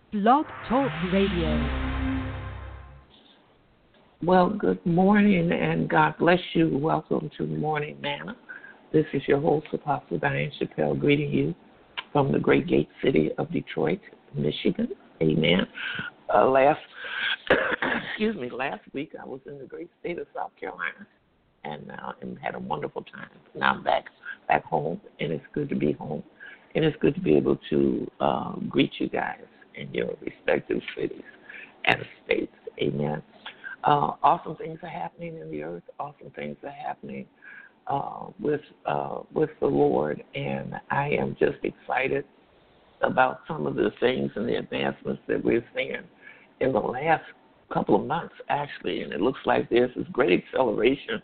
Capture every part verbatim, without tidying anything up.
Blog Talk Radio. Well, good morning and God bless you. Welcome to Morning Manna. This is your host, Apostle Diane Chappelle, greeting you from the great gate city of Detroit, Michigan. Amen. Uh, last, excuse me, last week I was in the great state of South Carolina and, uh, and had a wonderful time. Now I'm back, back home, and it's good to be home. And it's good to be able to uh, greet you guys in your respective cities and states. Amen. Uh, awesome things are happening in the earth. Awesome things are happening uh, with uh, with the Lord, and I am just excited about some of the things and the advancements that we're seeing in the last couple of months, actually. And it looks like there's this great acceleration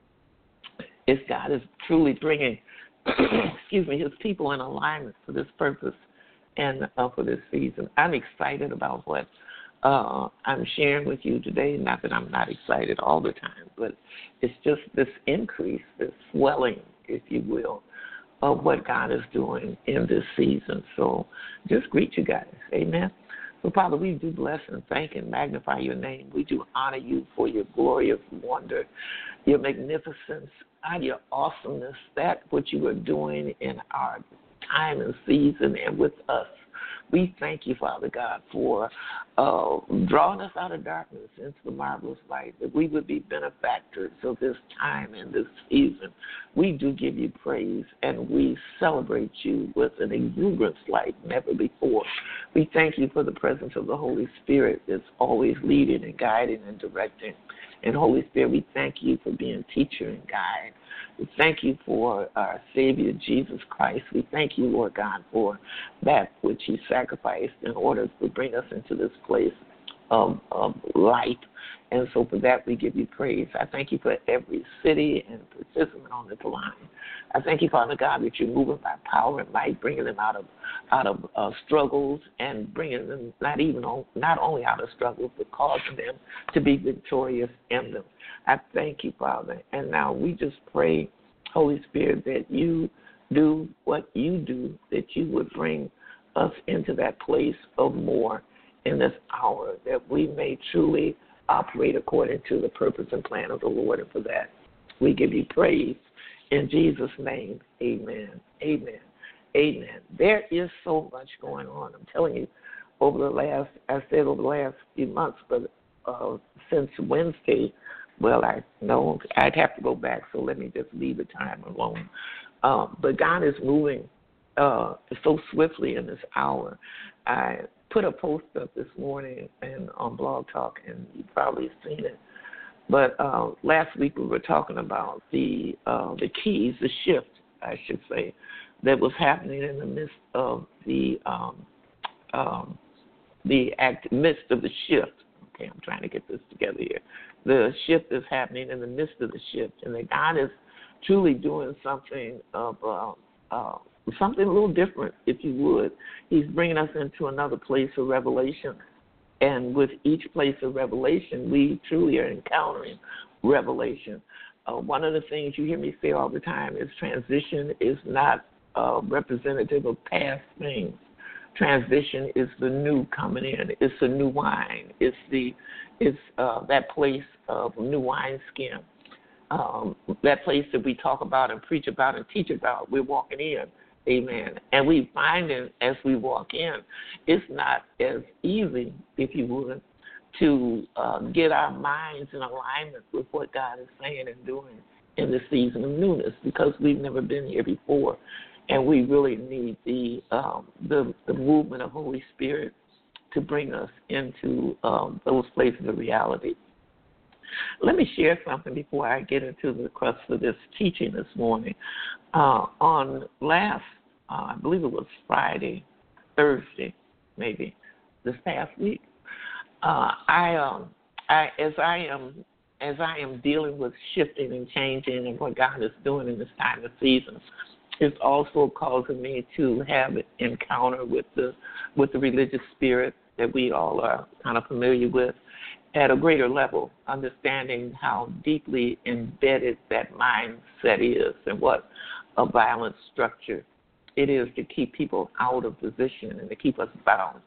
as God is truly bringing, excuse me, His people in alignment for this purpose and uh, for this season. I'm excited about what uh, I'm sharing with you today. Not that I'm not excited all the time, but it's just this increase, this swelling, if you will, of what God is doing in this season. So just greet you guys. Amen. So, Father, we do bless and thank and magnify your name. We do honor you for your glorious wonder, your magnificence, and your awesomeness, that what you are doing in our time and season and with us. We thank you, Father God, for uh, drawing us out of darkness into the marvelous light, that we would be benefactors of this time and this season. We do give you praise, and we celebrate you with an exuberance like never before. We thank you for the presence of the Holy Spirit that's always leading and guiding and directing. And Holy Spirit, we thank you for being teacher and guide. We thank you for our Savior, Jesus Christ. We thank you, Lord God, for that which he sacrificed in order to bring us into this place of, of light. And so for that, we give you praise. I thank you for every city and participant on this line. I thank you, Father God, that you're moving by power and might, bringing them out of out of uh, struggles and bringing them not even on, not only out of struggles, but causing them to be victorious in them. I thank you, Father. And now we just pray, Holy Spirit, that you do what you do, that you would bring us into that place of more in this hour, that we may truly operate according to the purpose and plan of the Lord. And for that, we give you praise. In Jesus' name, amen. Amen. Amen. There is so much going on. I'm telling you, over the last, I said over the last few months, but uh, since Wednesday, well, I know I'd have to go back, so let me just leave the time alone. Um, but God is moving uh, so swiftly in this hour. I put a post up this morning and on Blog Talk, and you've probably seen it. But uh, last week we were talking about the uh, the keys, the shift, I should say, that was happening in the midst of the um, um, the act, midst of the shift. Okay, I'm trying to get this together here. The shift is happening in the midst of the shift, and that God is truly doing something of uh, uh, something a little different, if you would. He's bringing us into another place of revelation. And with each place of revelation, we truly are encountering revelation. Uh, one of the things you hear me say all the time is transition is not uh, representative of past things. Transition is the new coming in. It's the new wine. It's the it's uh, that place of new wine skin. Um, that place that we talk about and preach about and teach about. We're walking in. Amen. And we find it as we walk in, it's not as easy, if you would, to uh, get our minds in alignment with what God is saying and doing in this season of newness, because we've never been here before, and we really need the um, the, the movement of Holy Spirit to bring us into um, those places of reality. Let me share something before I get into the crux of this teaching this morning. Uh, on last, uh, I believe it was Friday, Thursday, maybe, this past week, uh, I, um, I, as I am, as I am dealing with shifting and changing and what God is doing in this time of season, it's also causing me to have an encounter with the, with the religious spirit that we all are kind of familiar with, at a greater level, understanding how deeply embedded that mindset is and what a violent structure it is to keep people out of position and to keep us bound.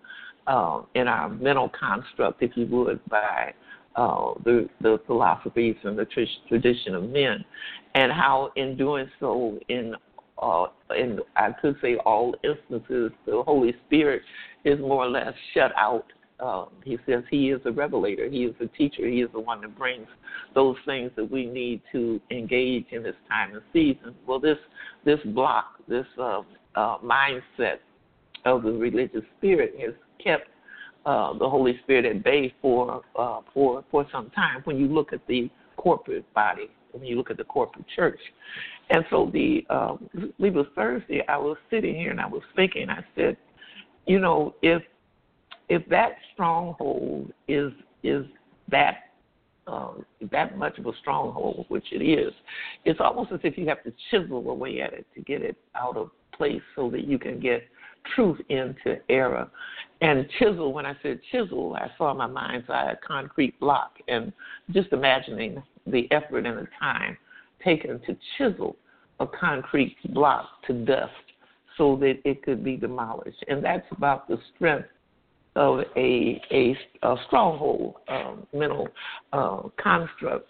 uh, in our mental construct, if you would, by uh, the, the philosophies and the tr- tradition of men, and how in doing so, in uh, in I could say all instances, the Holy Spirit is more or less shut out. Uh, he says he is a revelator. He is a teacher. He is the one that brings those things that we need to engage in this time and season. Well, this this block, this uh, uh, mindset of the religious spirit has kept uh, the Holy Spirit at bay for uh, for for some time. When you look at the corporate body, when you look at the corporate church, and so the uh, I believe it was Thursday, I was sitting here and I was thinking. I said, you know, if if that stronghold is is that um, that much of a stronghold, which it is, it's almost as if you have to chisel away at it to get it out of place so that you can get truth into error. And chisel, when I said chisel, I saw in my mind's eye a concrete block, and just imagining the effort and the time taken to chisel a concrete block to dust so that it could be demolished. And that's about the strength of a, a, a stronghold um, mental uh, construct.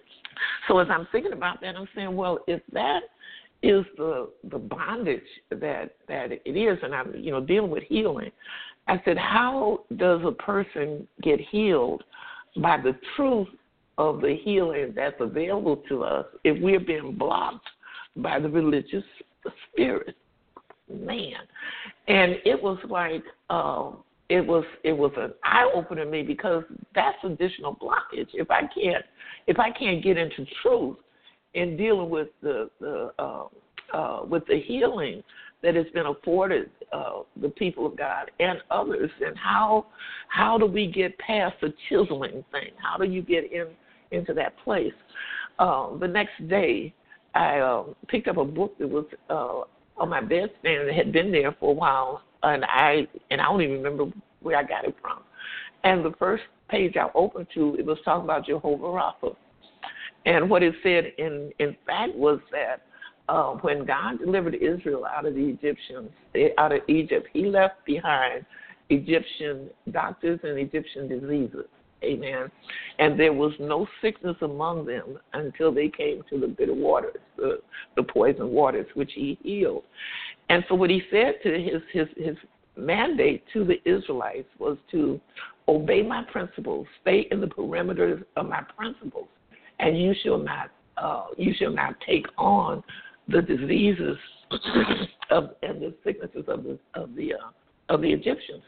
So as I'm thinking about that, I'm saying, well, if that is the the bondage that that it is, and I'm you know dealing with healing, I said, how does a person get healed by the truth of the healing that's available to us if we're being blocked by the religious spirit? Man, and it was like. Um, It was it was an eye opener to me, because that's additional blockage. If I can't if I can't get into truth in dealing with the the uh, uh, with the healing that has been afforded uh, the people of God and others, and how how do we get past the chiseling thing? How do you get in into that place? Uh, the next day, I uh, picked up a book that was uh, on my bedstand that had been there for a while. And I and I don't even remember where I got it from. And the first page I opened to, it was talking about Jehovah Rapha. And what it said, in, in fact, was that uh, when God delivered Israel out of the Egyptians, out of Egypt, he left behind Egyptian doctors and Egyptian diseases. Amen. And there was no sickness among them until they came to the bitter waters, the, the poison waters, which he healed. And so what he said to his, his, his mandate to the Israelites was to obey my principles, stay in the perimeters of my principles, and you shall not uh, you shall not take on the diseases of and the sicknesses of the of the uh, of the Egyptians.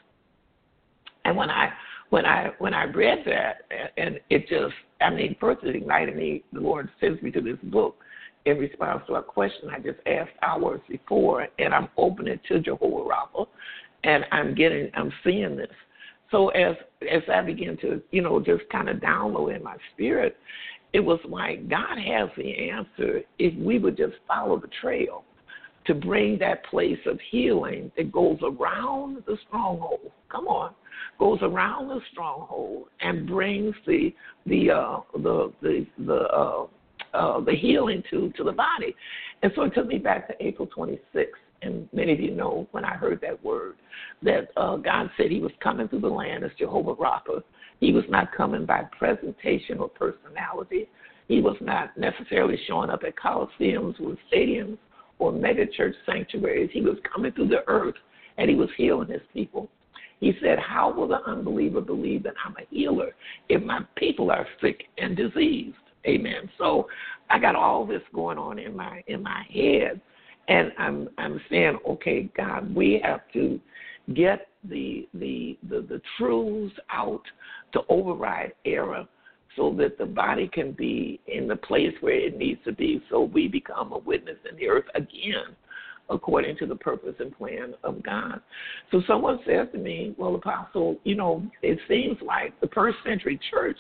And when I when I when I read that, and it just I mean, first it ignited me. The Lord sends me to this book in response to a question I just asked hours before, and I'm opening to Jehovah Rapha, and I'm getting, I'm seeing this. So as as I begin to, you know, just kind of download in my spirit, it was like God has the answer if we would just follow the trail to bring that place of healing that goes around the stronghold. Come on, goes around the stronghold and brings the the uh, the the the uh, Uh, the healing to, to the body. And so it took me back to April twenty-sixth. And many of you know when I heard that word that uh, God said he was coming through the land as Jehovah Rapha. He was not coming by presentation or personality. He was not necessarily showing up at coliseums or stadiums or mega church sanctuaries. He was coming through the earth, and he was healing his people. He said, how will the unbeliever believe that I'm a healer if my people are sick and diseased? Amen. So I got all this going on in my in my head, and I'm I'm saying, okay, God, we have to get the the the, the truths out to override error, so that the body can be in the place where it needs to be, so we become a witness in the earth again, according to the purpose and plan of God. So someone says to me, well, Apostle, you know, it seems like the first century church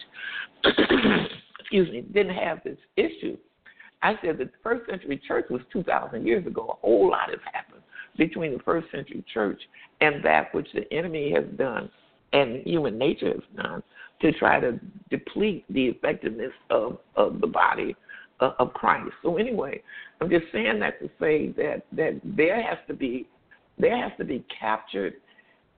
excuse me, didn't have this issue. I said that the first century church was two thousand years ago. A whole lot has happened between the first century church and that which the enemy has done and human nature has done to try to deplete the effectiveness of, of the body uh, of Christ. So anyway, I'm just saying that to say that, that there has to be there has to be captured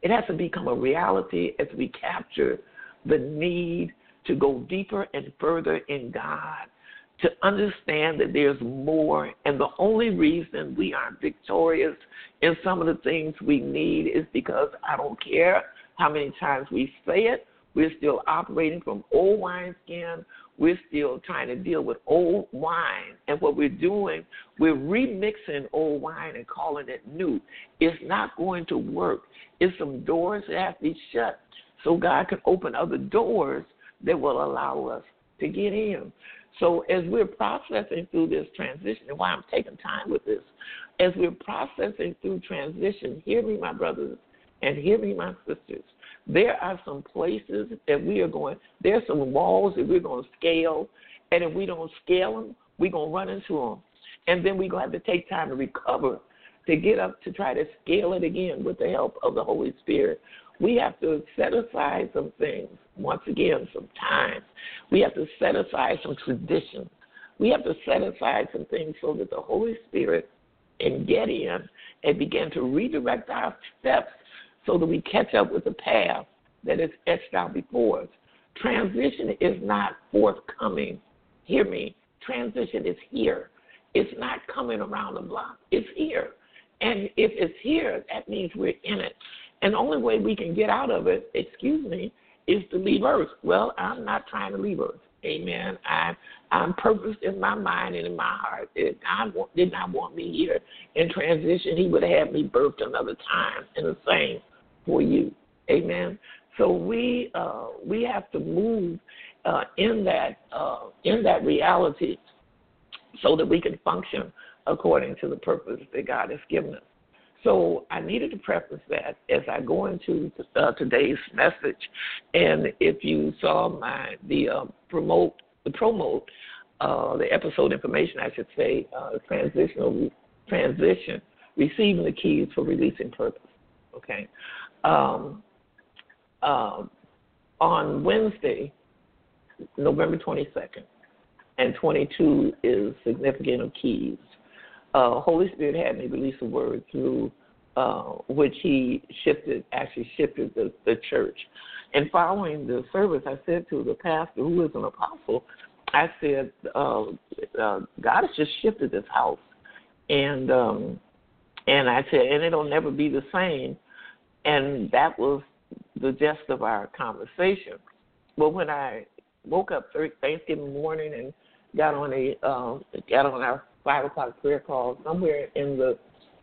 It has to become a reality as we capture the need to go deeper and further in God, to understand that there's more, and the only reason we aren't victorious in some of the things we need is because I don't care how many times we say it, we're still operating from old wineskin. We're still trying to deal with old wine. And what we're doing, we're remixing old wine and calling it new. It's not going to work. It's some doors that have to be shut so God can open other doors that will allow us to get in. So as we're processing through this transition, and why I'm taking time with this, as we're processing through transition, hear me, my brothers, and hear me, my sisters, there are some places that we are going, there are some walls that we're going to scale, and if we don't scale them, we're going to run into them. And then we're going to have to take time to recover, to get up to try to scale it again with the help of the Holy Spirit. We have to set aside some things, once again, some time. We have to set aside some traditions. We have to set aside some things so that the Holy Spirit can get in and begin to redirect our steps so that we catch up with the path that is etched out before us. Transition is not forthcoming. Hear me. Transition is here. It's not coming around the block. It's here. And if it's here, that means we're in it. And the only way we can get out of it, excuse me, is to leave Earth. Well, I'm not trying to leave Earth. Amen. I, I'm purposed in my mind and in my heart. If God did not want me here in transition, he would have had me birthed another time, and the same for you. Amen. So we uh, we have to move uh, in that uh, in that reality so that we can function according to the purpose that God has given us. So I needed to preface that as I go into uh, today's message. And if you saw my the uh, promote the promote uh, the episode information, I should say, uh, transitional transition, receiving the keys for releasing purpose. Okay. Um, uh, on Wednesday, November twenty-second, and twenty-two is significant of keys. Uh, Holy Spirit had me release a word through uh, which he shifted, actually shifted the, the church. And following the service, I said to the pastor, who is an apostle, I said, uh, uh, God has just shifted this house. And um, and I said, and it'll never be the same. And that was the gist of our conversation. Well, when I woke up Thanksgiving morning and got on a uh, got on our five o'clock prayer call, somewhere in the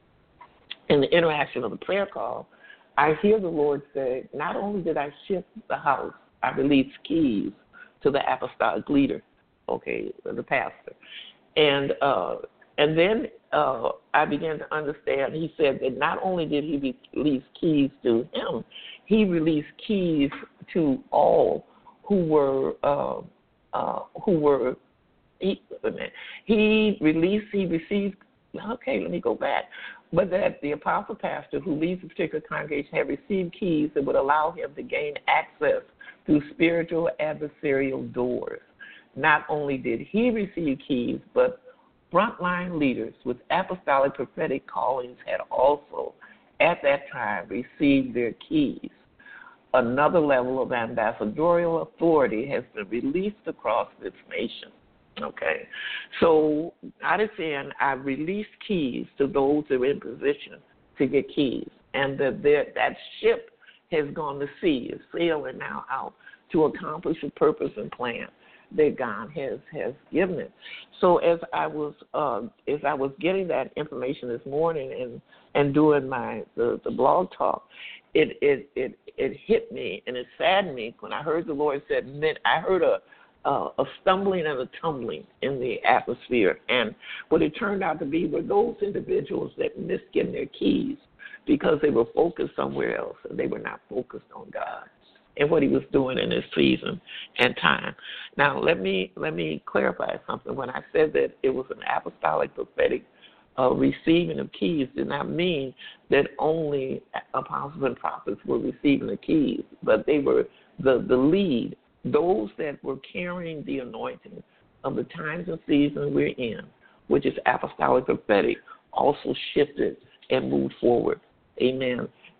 in the interaction of the prayer call, I hear the Lord say, not only did I shift the house, I released keys to the apostolic leader, okay, the pastor. And uh, and then uh, I began to understand, he said that not only did he release keys to him, he released keys to all who were, uh, uh, who were, he, he released, he received, okay, let me go back, but that the apostle pastor who leads a particular congregation had received keys that would allow him to gain access through spiritual adversarial doors. Not only did he receive keys, but frontline leaders with apostolic prophetic callings had also, at that time, received their keys. Another level of ambassadorial authority has been released across this nation. Okay, so out of ten, I've released keys to those that are in position to get keys, and that that ship has gone to sea, is sailing now out to accomplish the purpose and plan that God has, has given it. So as I was uh, as I was getting that information this morning and, and doing my the, the blog talk, it, it it it hit me and it saddened me when I heard the Lord said, I heard a Uh, a stumbling and a tumbling in the atmosphere. And what it turned out to be were those individuals that missed getting their keys because they were focused somewhere else and they were not focused on God and what he was doing in this season and time. Now, let me let me clarify something. When I said that it was an apostolic prophetic uh, receiving of keys, did not mean that only apostles and prophets were receiving the keys, but they were the, the lead. Those that were carrying the anointing of the times and seasons we're in, which is apostolic prophetic, also shifted and moved forward. Amen.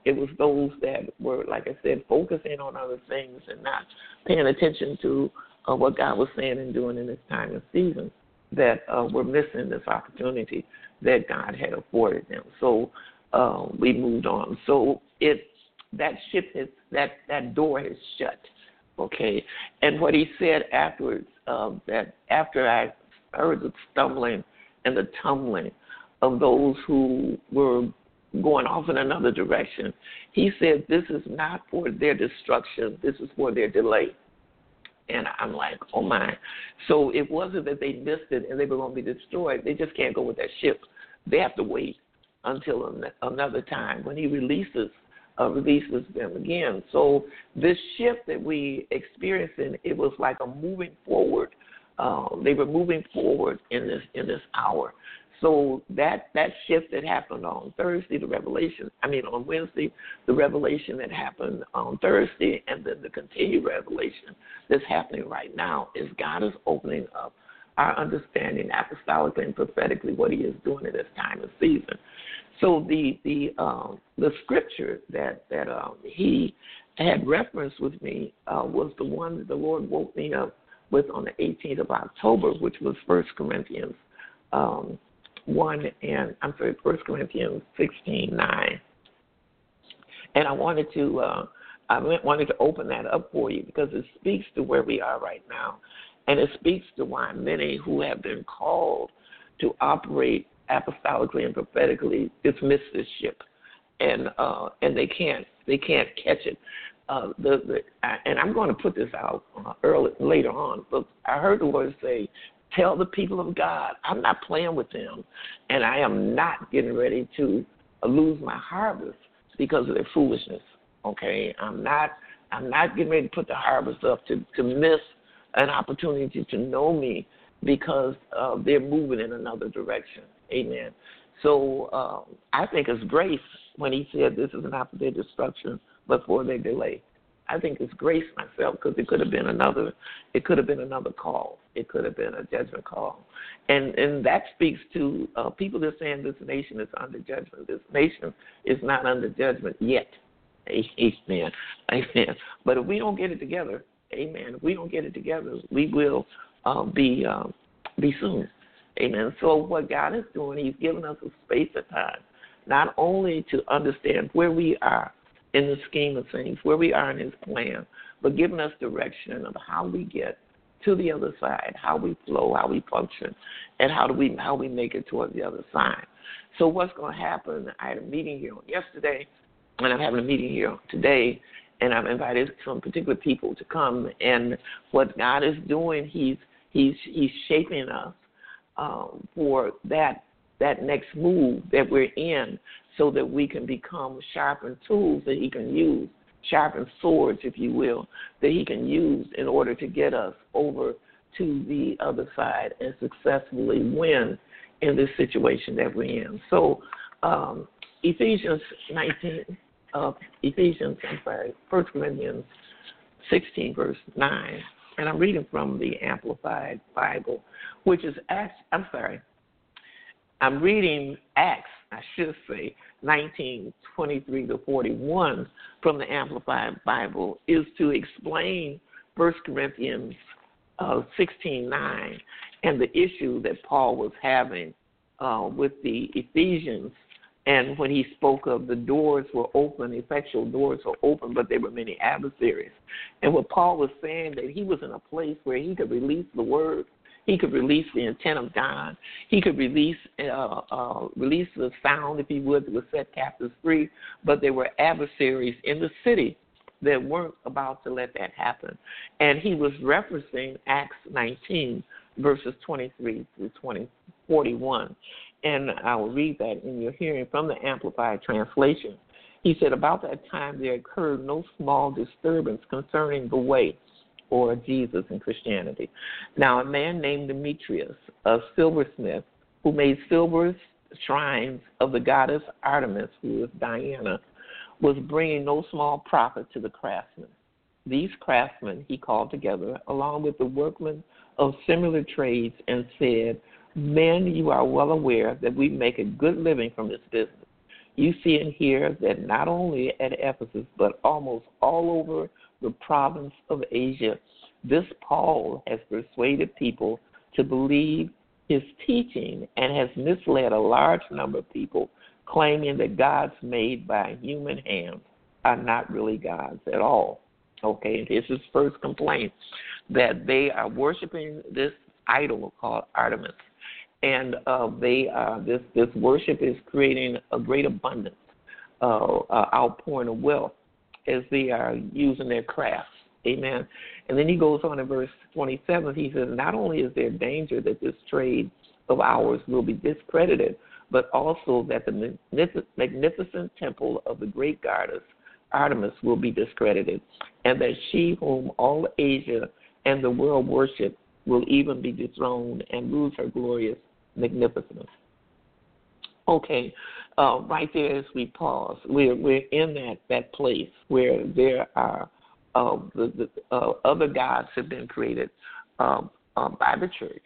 it was those that were, like I said, focusing on other things and not paying attention to uh, what God was saying and doing in this time and season that uh, were missing this opportunity that God had afforded them. So uh, we moved on. So it that ship is that that door is shut. Okay, and what he said afterwards, uh, that after I heard the stumbling and the tumbling of those who were going off in another direction, he said, this is not for their destruction, this is for their delay. And I'm like, oh my. So it wasn't that they missed it and they were going to be destroyed. They just can't go with that ship. They have to wait until an- another time when he releases uh, releases them again. So this shift that we experienced, in, it was like a moving forward. Uh, they were moving forward in this in this hour. So that, that shift that happened on Thursday, the revelation, I mean on Wednesday, the revelation that happened on Thursday, and then the continued revelation that's happening right now is God is opening up our understanding apostolically and prophetically what he is doing in this time and season. So the the um, the scripture that, that um, he had referenced with me uh, was the one that the Lord woke me up with on the eighteenth of October, which was First Corinthians um, one and I'm sorry, First Corinthians sixteen nine. And I wanted to uh, I wanted to open that up for you because it speaks to where we are right now, and it speaks to why many who have been called to operate apostolically and prophetically dismiss this ship, and uh, and they can't they can't catch it. Uh, the, the I, and I'm going to put this out uh, early later on, but I heard the Lord say, tell the people of God, I'm not playing with them, and I am not getting ready to lose my harvest because of their foolishness. Okay, I'm not I'm not getting ready to put the harvest up to, to miss an opportunity to know me because uh, they're moving in another direction. Amen. So uh, I think it's grace when he said this is not for their destruction, but for their delay. I think it's grace myself because it could have been another. It could have been another call. It could have been a judgment call, and and that speaks to uh, people that are saying this nation is under judgment. This nation is not under judgment yet. Amen. Amen. But if we don't get it together, amen. If we don't get it together, we will uh, be uh, be soon. Amen. So what God is doing, he's giving us a space of time, not only to understand where we are in the scheme of things, where we are in his plan, but giving us direction of how we get to the other side, how we flow, how we function, and how do we how we make it toward the other side. So what's going to happen, I had a meeting here yesterday, and I'm having a meeting here today, and I've invited some particular people to come, and what God is doing, he's he's he's shaping us um, for that that next move that we're in so that we can become sharpened tools that he can use, sharpened swords, if you will, that he can use in order to get us over to the other side and successfully win in this situation that we're in. So um, Ephesians nineteen, uh, Ephesians, I'm sorry, First Corinthians sixteen, verse nine, and I'm reading from the Amplified Bible, which is Acts, I'm sorry, I'm reading Acts, I should say, nineteen, twenty-three to forty-one from the Amplified Bible, is to explain First Corinthians uh, sixteen nine and the issue that Paul was having uh, with the Ephesians. And when he spoke of the doors were open, effectual doors were open, but there were many adversaries. And what Paul was saying, that he was in a place where he could release the word, he could release the intent of God, he could release uh, uh, release the sound, if he would, that would set captives free, but there were adversaries in the city that weren't about to let that happen. And he was referencing Acts nineteen, verses twenty-three through twenty, forty-one. And I will read that in your hearing from the Amplified Translation. He said, about that time there occurred no small disturbance concerning the way, or Jesus in Christianity. Now a man named Demetrius, a silversmith, who made silver shrines of the goddess Artemis, who is Diana, was bringing no small profit to the craftsmen. These craftsmen he called together, along with the workmen of similar trades, and said, men, you are well aware that we make a good living from this business. you see and hear that not only at Ephesus, but almost all over the province of Asia, this Paul has persuaded people to believe his teaching and has misled a large number of people, claiming that gods made by human hands are not really gods at all. Okay, and here's his first complaint, that they are worshiping this idol called Artemis, and uh, they uh, this this worship is creating a great abundance, uh, uh, outpouring of wealth as they are using their crafts. Amen. And then he goes on in verse twenty-seven. He says, not only is there danger that this trade of ours will be discredited, but also that the magnificent temple of the great goddess Artemis will be discredited, and that she whom all Asia and the world worship will even be dethroned and lose her glorious magnificence. Okay, uh, right there as we pause, we're we're in that, that place where there are uh, the, the uh, other gods have been created uh, uh, by the church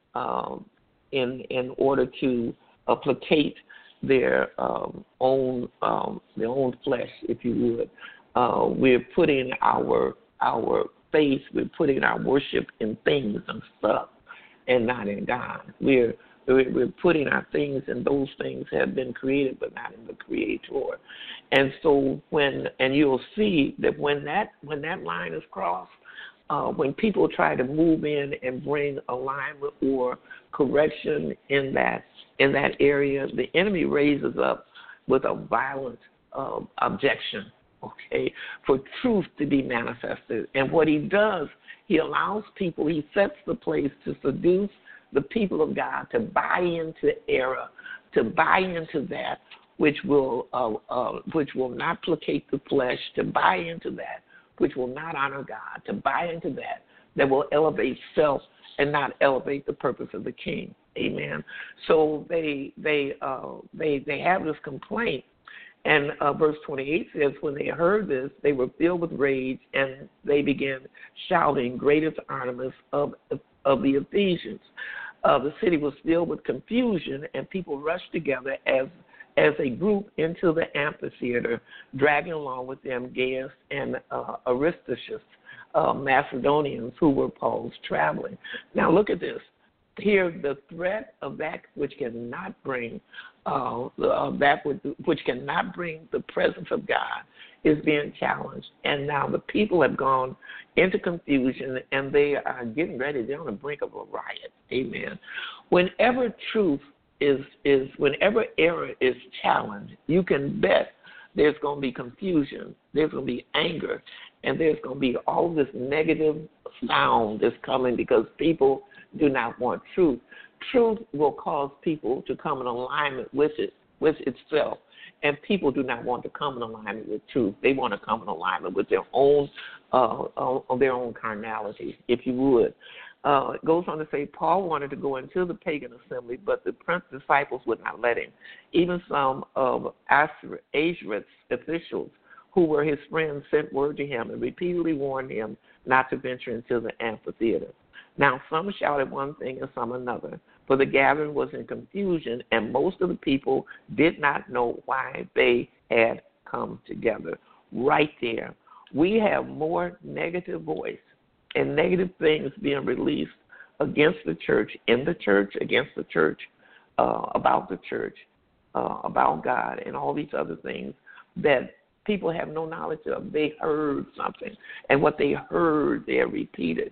um, in in order to uh, placate their um, own um, their own flesh, if you would. Uh, we're putting our our faith, we're putting our worship in things and stuff, and not in God. We're we're putting our things, and those things have been created, but not in the Creator. And so when and you'll see that when that when that line is crossed, uh, when people try to move in and bring alignment or correction in that in that area, the enemy raises up with a violent uh, objection, okay, for truth to be manifested. And what he does, he allows people, he sets the place to seduce the people of God to buy into error, to buy into that which will uh, uh, which will not placate the flesh, to buy into that which will not honor God, to buy into that that will elevate self and not elevate the purpose of the King. Amen. So they they uh, they they have this complaint, and uh, verse twenty-eight says, when they heard this, they were filled with rage, and they began shouting, "Great is Artemis of of the Ephesians." Uh, the city was filled with confusion, and people rushed together as as a group into the amphitheater, dragging along with them Gaius and uh, Aristarchus, uh, Macedonians who were Paul's traveling. Now look at this. Here, the threat of that which cannot bring uh, uh, that which, which cannot bring the presence of God is being challenged, and now the people have gone into confusion, and they are getting ready. They're on the brink of a riot. Amen. Whenever truth is is whenever error is challenged, you can bet there's going to be confusion, there's going to be anger, and there's going to be all this negative sound that's coming because people do not want truth. Truth will cause people to come in alignment with it, with itself, and people do not want to come in alignment with truth. They want to come in alignment with their own, uh, uh, their own carnality, if you would. Uh, it goes on to say, Paul wanted to go into the pagan assembly, but the prince disciples would not let him. Even some of Azaret's officials, who were his friends, sent word to him and repeatedly warned him not to venture into the amphitheater. Now, some shouted one thing and some another, for the gathering was in confusion, and most of the people did not know why they had come together. Right there, we have more negative voice and negative things being released against the church, in the church, against the church, uh, about the church, uh, about God, and all these other things that people have no knowledge of. They heard something, and what they heard, they repeated.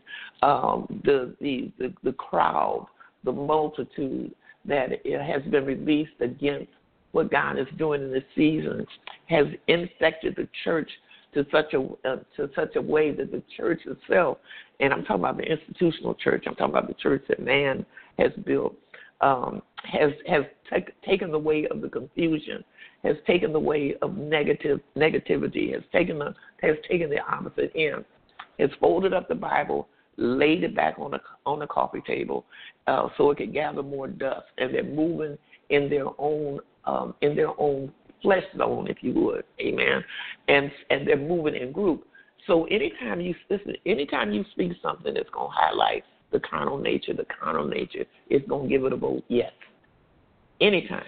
Um, the, the the the crowd, the multitude that it has been released against what God is doing in this season has infected the church to such a uh, to such a way that the church itself, and I'm talking about the institutional church, I'm talking about the church that man has built, um, has has t- taken the way of the confusion, has taken the way of negative negativity, has taken the has taken the opposite end, has folded up the Bible, laid it back on the on the coffee table, uh, so it could gather more dust, and they're moving in their own um, in their own flesh zone, if you would, amen, and and they're moving in group. So anytime you listen, anytime you speak something that's going to highlight the carnal nature, the carnal nature is going to give it a vote yes. Anytime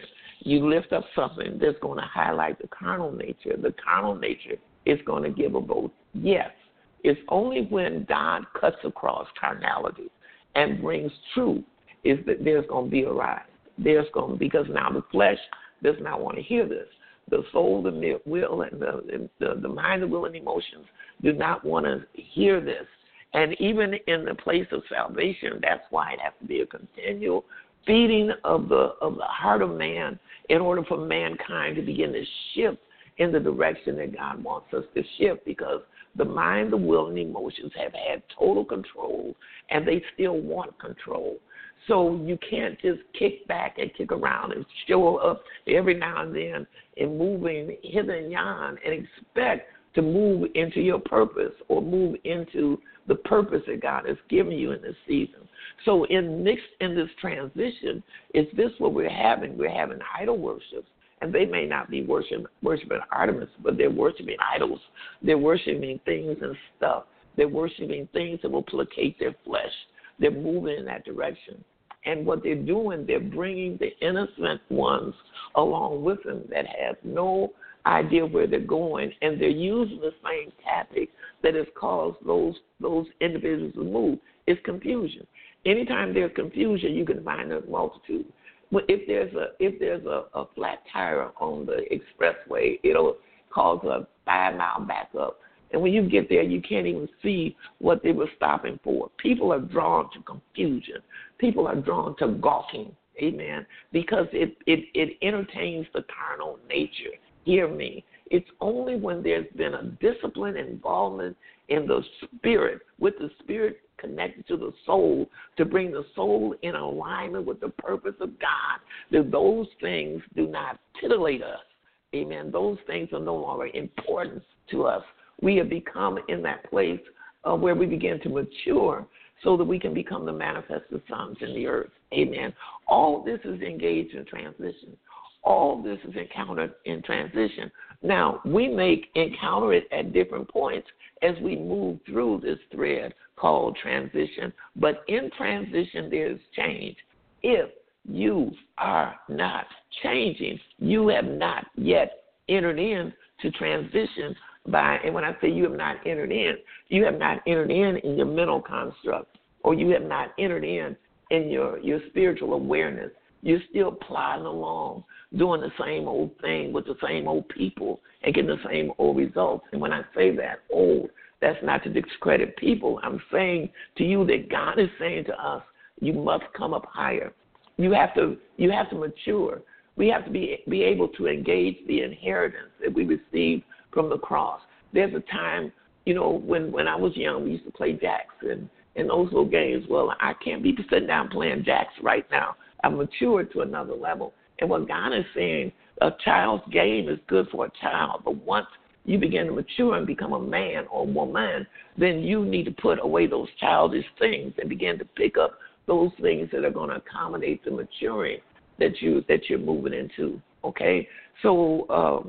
You lift up something that's going to highlight the carnal nature. The carnal nature is going to give a vote yes. It's only when God cuts across carnality and brings truth is that there's going to be a rise. There's going to, because now the flesh does not want to hear this. The soul, the will, and the, the, the mind, the will, and emotions do not want to hear this. And even in the place of salvation, that's why it has to be a continual feeding of the of the heart of man in order for mankind to begin to shift in the direction that God wants us to shift, because the mind, the will, and emotions have had total control, and they still want control. So you can't just kick back and kick around and show up every now and then and moving hither and yon and expect to move into your purpose or move into the purpose that God has given you in this season. So in mixed in this transition, is this what we're having? We're having idol worships, and they may not be worshiping, worshiping Artemis, but they're worshiping idols. They're worshiping things and stuff. They're worshiping things that will placate their flesh. They're moving in that direction. And what they're doing, they're bringing the innocent ones along with them that have no idea where they're going, and they're using the same tactic that has caused those those individuals to move. It's confusion. Anytime there's confusion, you can find a multitude. If there's a if there's a, a flat tire on the expressway, it'll cause a five mile backup. And when you get there, you can't even see what they were stopping for. People are drawn to confusion. People are drawn to gawking, amen, because it, it, it entertains the carnal nature. Hear me. It's only when there's been a discipline involvement in the spirit, with the spirit connected to the soul, to bring the soul in alignment with the purpose of God, that those things do not titillate us. Amen. Those things are no longer important to us. We have become in that place uh, where we begin to mature so that we can become the manifested sons in the earth. Amen. All this is engaged in transition. All this is encountered in transition. Now, we may encounter it at different points as we move through this thread called transition, but in transition there's change. If you are not changing, you have not yet entered into transition by, and when I say you have not entered in, you have not entered in in your mental construct, or you have not entered in in your, your spiritual awareness. You're still plodding along, doing the same old thing with the same old people and getting the same old results. And when I say that old, that's not to discredit people. I'm saying to you that God is saying to us, you must come up higher. You have to you have to mature. We have to be be able to engage the inheritance that we received from the cross. There's a time, you know, when, when I was young, we used to play jacks and, and those little games. Well, I can't be sitting down playing jacks right now. I've matured to another level. And what God is saying, a child's game is good for a child, but once you begin to mature and become a man or a woman, then you need to put away those childish things and begin to pick up those things that are going to accommodate the maturing that you that you're moving into. Okay, so uh,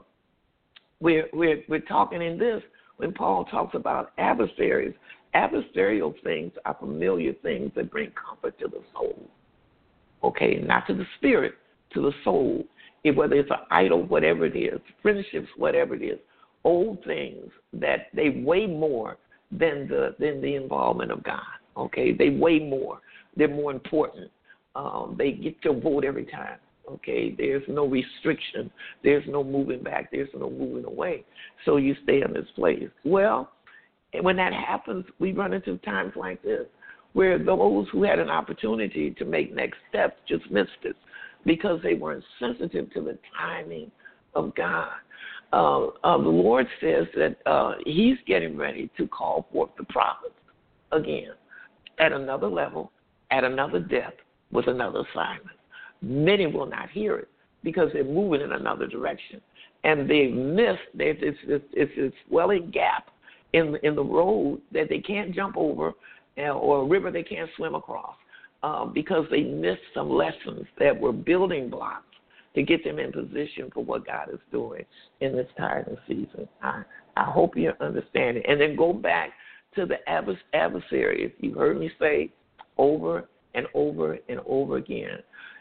we're we're we're talking in this when Paul talks about adversaries. Adversarial things are familiar things that bring comfort to the soul. Okay, not to the spirit, to the soul. If, whether it's an idol, whatever it is, friendships, whatever it is, old things that they weigh more than the than the involvement of God. Okay, they weigh more. They're more important. Um, they get your vote every time. Okay, there's no restriction. There's no moving back. There's no moving away. So you stay in this place. Well, when that happens, we run into times like this, where those who had an opportunity to make next steps just missed it because they weren't sensitive to the timing of God. Uh, uh, the Lord says that uh, he's getting ready to call forth the prophets again at another level, at another depth, with another assignment. Many will not hear it because they're moving in another direction. And they've missed, there's this, it's, it's this swelling gap in, in the road that they can't jump over, or a river they can't swim across, uh, because they missed some lessons that were building blocks to get them in position for what God is doing in this time and season. I, I hope you understand it. And then go back to the adversaries. You heard me say over and over and over again.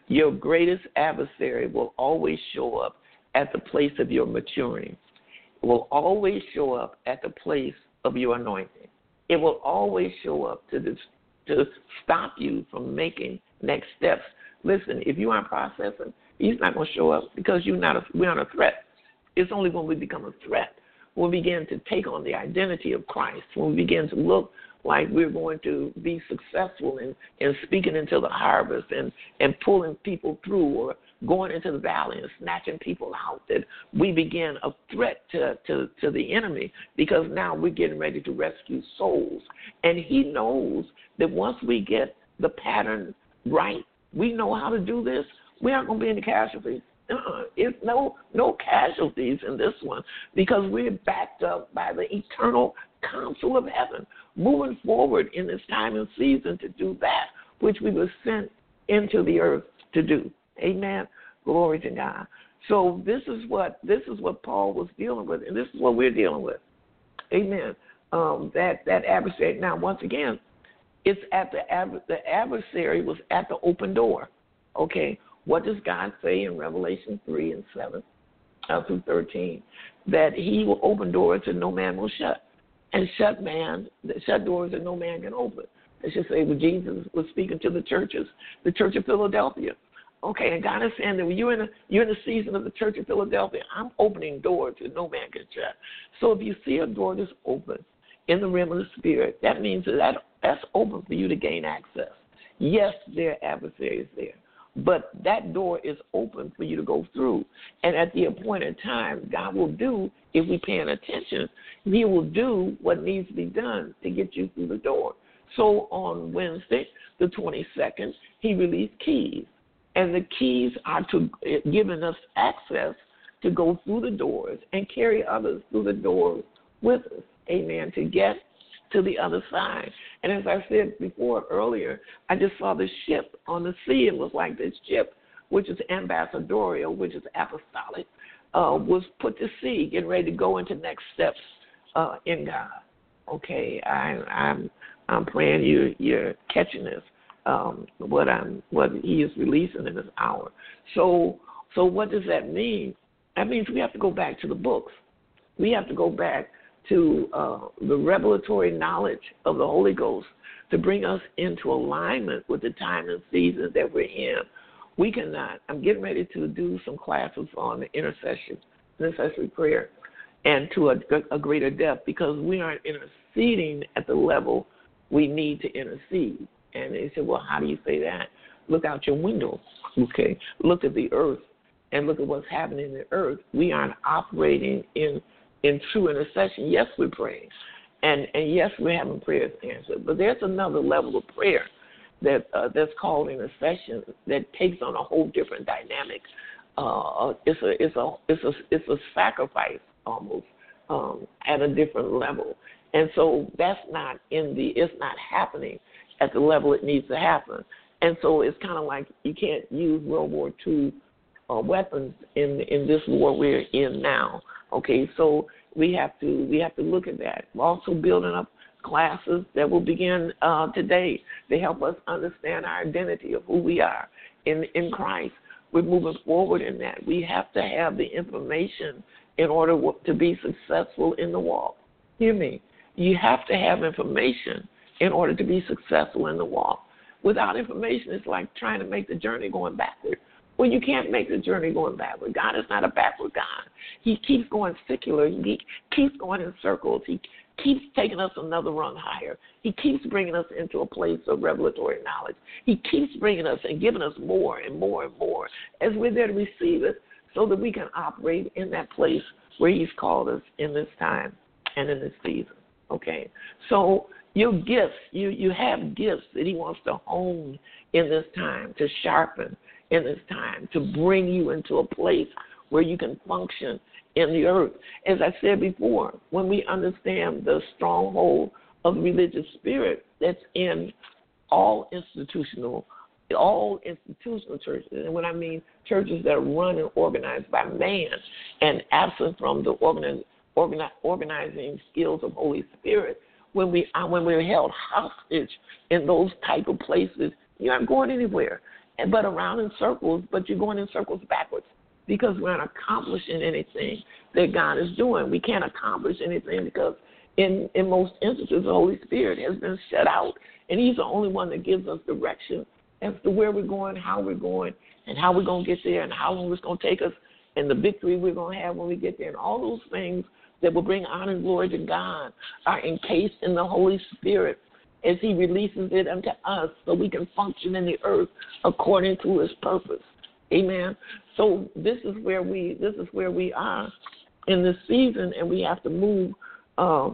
Your greatest adversary will always show up at the place of your maturing. It will always show up at the place of your anointing. It will always show up to this, to stop you from making next steps. Listen, if you aren't processing, he's not going to show up because you're not a, we're not a threat. It's only when we become a threat, when we begin to take on the identity of Christ, when we begin to look like we're going to be successful in, in speaking into the harvest and, and pulling people through, or going into the valley and snatching people out, that we begin a threat to, to, to the enemy, because now we're getting ready to rescue souls. And he knows that once we get the pattern right, we know how to do this, we aren't going to be any casualties. Uh-uh. It's no no casualties in this one, because we're backed up by the eternal counsel of heaven, moving forward in this time and season to do that which we were sent into the earth to do. Amen. Glory to God. So this is what this is what Paul was dealing with, and this is what we're dealing with. Amen. Um, that that adversary. Now, once again, it's at the the adversary was at the open door. Okay. What does God say in Revelation three and seven uh, through thirteen? That he will open doors that no man will shut, and shut man shut doors that no man can open. Let's just say when Jesus was speaking to the churches, the Church of Philadelphia. Okay, and God is saying that when you're in a you're in the season of the Church of Philadelphia, I'm opening doors that no man can shut. So if you see a door that's open in the realm of the Spirit, that means that, that that's open for you to gain access. Yes, there are adversaries there, but that door is open for you to go through. And at the appointed time, God will do, if we're paying attention, he will do what needs to be done to get you through the door. So on Wednesday, the twenty-second, he released keys. And the keys are to giving us access to go through the doors and carry others through the doors with us. Amen. To get to the other side. And as I said before earlier, I just saw the ship on the sea. It was like this ship, which is ambassadorial, which is apostolic, uh, was put to sea, getting ready to go into next steps uh, in God. Okay, I, I'm I'm praying you you're catching this. Um, what I'm what he is releasing in this hour. So so what does that mean? That means we have to go back to the books. We have to go back to uh, the revelatory knowledge of the Holy Ghost to bring us into alignment with the time and season that we're in. We cannot. I'm getting ready to do some classes on the intercession, intercessory prayer, and to a, a greater depth, because we aren't interceding at the level we need to intercede. And they said, well, how do you say that? Look out your window, okay? Look at the earth and look at what's happening in the earth. We aren't operating in in true intercession. Yes, we're praying, and, and yes, we're having prayers answered. But there's another level of prayer that uh, that's called intercession that takes on a whole different dynamic. Uh, it's a it's a it's a it's a sacrifice almost um, at a different level, and so that's not in the it's not happening at the level it needs to happen. And so it's kind of like you can't use World War Two uh, weapons in in this war we're in now. Okay, so we have to we have to look at that. We're also building up classes that will begin uh, today to help us understand our identity of who we are in in Christ. We're moving forward in that. We have to have the information in order to be successful in the walk. Hear me. You have to have information in order to be successful in the walk. Without information, it's like trying to make the journey going backward. Well, you can't make the journey going backward. God is not a backward God. He keeps going secular. He keeps going in circles. He keeps taking us another rung higher. He keeps bringing us into a place of revelatory knowledge. He keeps bringing us and giving us more and more and more as we're there to receive it, so that we can operate in that place where he's called us in this time and in this season. Okay? So your gifts, you, you have gifts that he wants to hone in this time, to sharpen in this time, to bring you into a place where you can function in the earth. As I said before, when we understand the stronghold of religious spirit that's in all institutional, all institutional churches, and when I mean churches that are run and organized by man and absent from the organi- organi- organizing skills of Holy Spirit, when we when we're held hostage in those type of places, you aren't going anywhere. but around in circles, but you're going in circles backwards because we're not accomplishing anything that God is doing. We can't accomplish anything because in, in most instances, the Holy Spirit has been shut out, and he's the only one that gives us direction as to where we're going, how we're going, and how we're going to get there, and how long it's going to take us, and the victory we're going to have when we get there. And all those things that will bring honor and glory to God are encased in the Holy Spirit as he releases it unto us so we can function in the earth according to his purpose. Amen. So this is where we this is where we are in this season, and we have to move uh,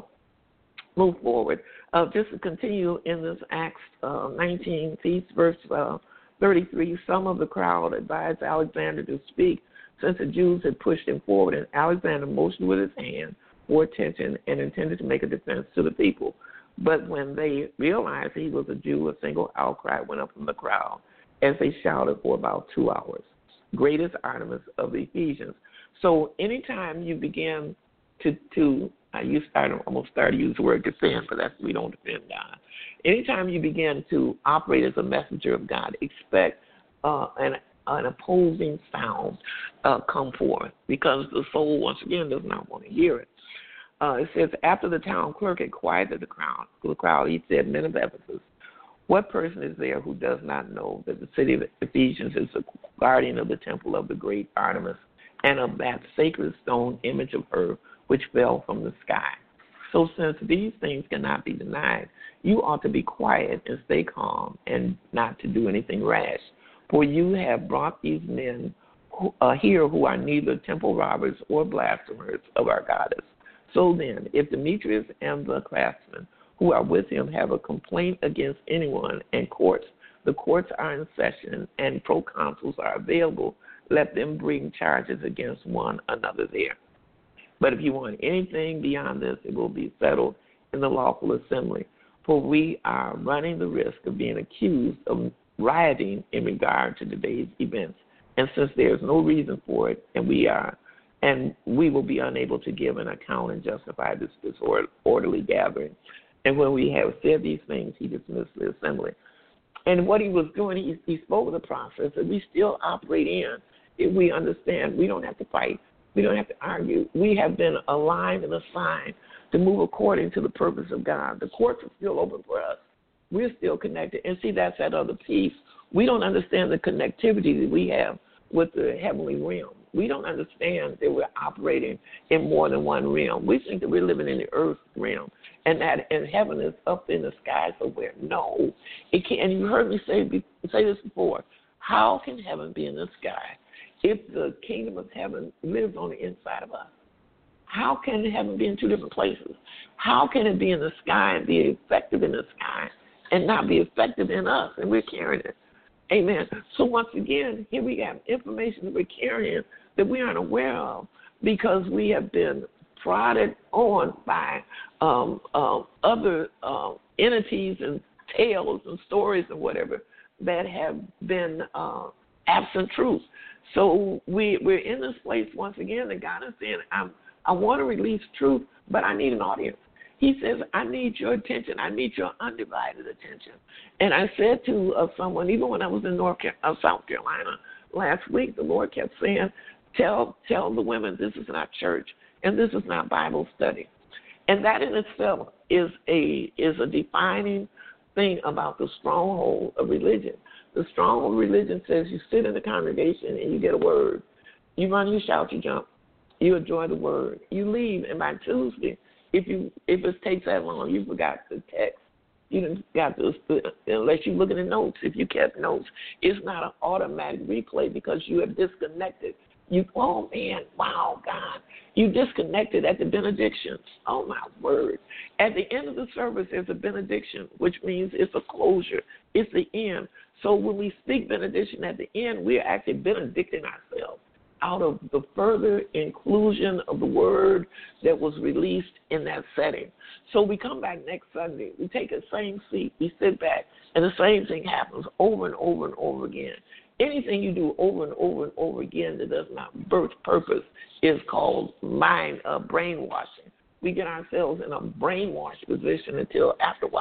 move forward. Uh, just to continue in this Acts uh, nineteen piece, verse uh, thirty-three, some of the crowd advised Alexander to speak, since the Jews had pushed him forward, and Alexander motioned with his hand for attention and intended to make a defense to the people. But when they realized he was a Jew, a single outcry went up from the crowd as they shouted for about two hours, "Great is Artemis of the Ephesians." So anytime you begin to, to I used I almost started to use the word defend, but that's we don't defend God. Anytime you begin to operate as a messenger of God, expect uh, an an opposing sound uh, come forth, because the soul, once again, does not want to hear it. Uh, it says, after the town clerk had quieted the crowd, the crowd, he said, "Men of Ephesus, what person is there who does not know that the city of Ephesians is the guardian of the temple of the great Artemis and of that sacred stone image of her which fell from the sky? So since these things cannot be denied, you ought to be quiet and stay calm and not to do anything rash. For you have brought these men who, uh, here who are neither temple robbers or blasphemers of our goddess. So then, if Demetrius and the craftsmen who are with him have a complaint against anyone, and courts, the courts are in session, and proconsuls are available, let them bring charges against one another there. But if you want anything beyond this, it will be settled in the lawful assembly. For we are running the risk of being accused of rioting in regard to today's events. And since there is no reason for it, and we are, and we will be unable to give an account and justify this disorderly gathering. And when we have said these things, he dismissed the assembly." And what he was doing, he, he spoke of the process that we still operate in. If we understand, we don't have to fight. We don't have to argue. We have been aligned and assigned to move according to the purpose of God. The courts are still open for us. We're still connected. And see, that's that other piece. We don't understand the connectivity that we have with the heavenly realm. We don't understand that we're operating in more than one realm. We think that we're living in the earth realm and that and heaven is up in the sky somewhere. No, it can't. And you heard me say say this before. How can heaven be in the sky if the kingdom of heaven lives on the inside of us? How can heaven be in two different places? How can it be in the sky and be effective in the sky and not be effective in us? And we're carrying it. Amen. So once again, here we have information that we're carrying that we aren't aware of because we have been prodded on by um, uh, other uh, entities and tales and stories and whatever that have been uh, absent truth. So we, we're in this place once again that God is saying, I'm, I want to release truth, but I need an audience. He says, I need your attention. I need your undivided attention. And I said to uh, someone, even when I was in North Car- uh, South Carolina last week, the Lord kept saying, tell tell the women this is not church and this is not Bible study. And that in itself is a is a defining thing about the stronghold of religion. The stronghold of religion says you sit in the congregation and you get a word. You run, you shout, you jump. You enjoy the word. You leave, and by Tuesday, If you if it takes that long, you forgot the text. You didn't got this unless you look at the notes. If you kept notes, it's not an automatic replay because you have disconnected. You oh man, wow, God, you disconnected at the benedictions. Oh my word! At the end of the service, there's a benediction, which means it's a closure. It's the end. So when we speak benediction at the end, we're actually benedicting ourselves out of the further inclusion of the word that was released in that setting. So we come back next Sunday, we take the same seat, we sit back, and the same thing happens over and over and over again. Anything you do over and over and over again that does not birth purpose is called mind uh, brainwashing. We get ourselves in a brainwashed position until after a while